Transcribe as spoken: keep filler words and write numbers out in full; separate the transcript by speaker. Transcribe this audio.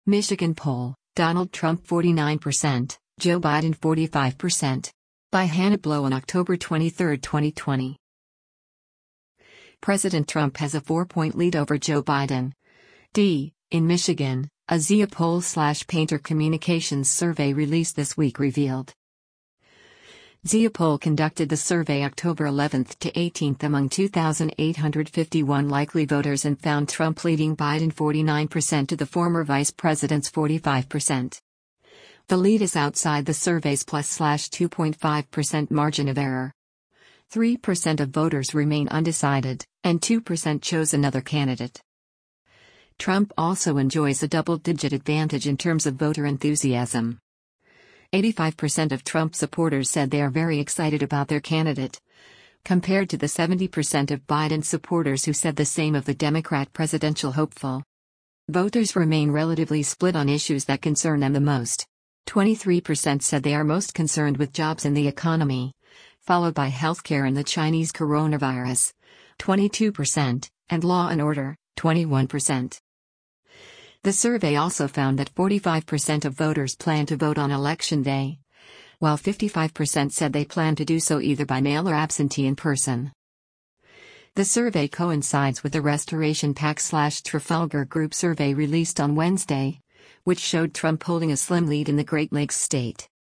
Speaker 1: Michigan poll, Donald Trump forty-nine percent, Joe Biden forty-five percent. By Hannah Blow on October twenty-third, twenty twenty. President Trump has a four-point lead over Joe Biden. D. In Michigan, a Zia poll slash Painter Communications survey released this week revealed. Zia poll conducted the survey October eleventh to eighteenth among two thousand eight hundred fifty-one likely voters and found Trump leading Biden forty-nine percent to the former vice president's forty-five percent. The lead is outside the survey's plus two point five percent margin of error. three percent of voters remain undecided, and two percent chose another candidate. Trump also enjoys a double-digit advantage in terms of voter enthusiasm. eighty-five percent of Trump supporters said they are very excited about their candidate, compared to the seventy percent of Biden supporters who said the same of the Democrat presidential hopeful. Voters remain relatively split on issues that concern them the most. twenty-three percent said they are most concerned with jobs and the economy, followed by healthcare and the Chinese coronavirus, twenty-two percent, and law and order, twenty-one percent. The survey also found that forty-five percent of voters plan to vote on Election Day, while fifty-five percent said they plan to do so either by mail or absentee in person. The survey coincides with the Restoration PAC slash Trafalgar Group survey released on Wednesday, which showed Trump holding a slim lead in the Great Lakes state.